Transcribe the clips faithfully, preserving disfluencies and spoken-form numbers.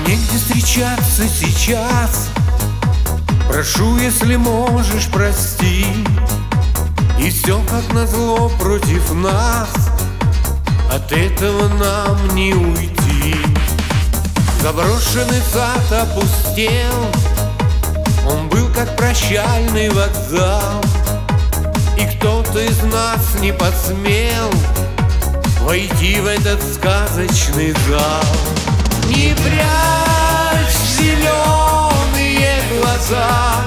негде встречаться сейчас. Прошу, если можешь, прости. И все как назло против нас, от этого нам не уйти. Заброшенный сад опустел, он был как прощальный вокзал, и кто-то из нас не посмел войти в этот сказочный зал. Не прячь зеленые глаза,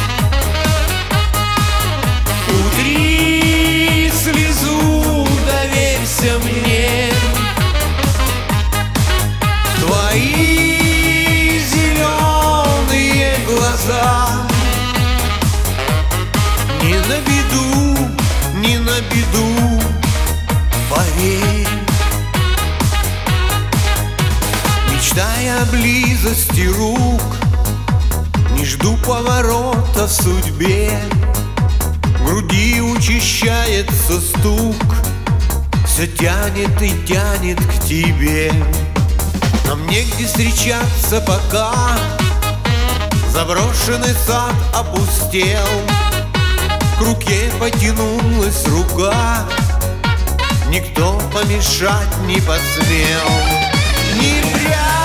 утри слезу, доверься мне. Твои зеленые глаза не на беду, не на беду, поверь. Мечтая о близости рук, не жду поворота в судьбе. В груди учащается стук, все тянет и тянет к тебе. Нам негде встречаться пока, заброшенный сад опустел. К руке потянулась рука, никто помешать не посмел. Не прячь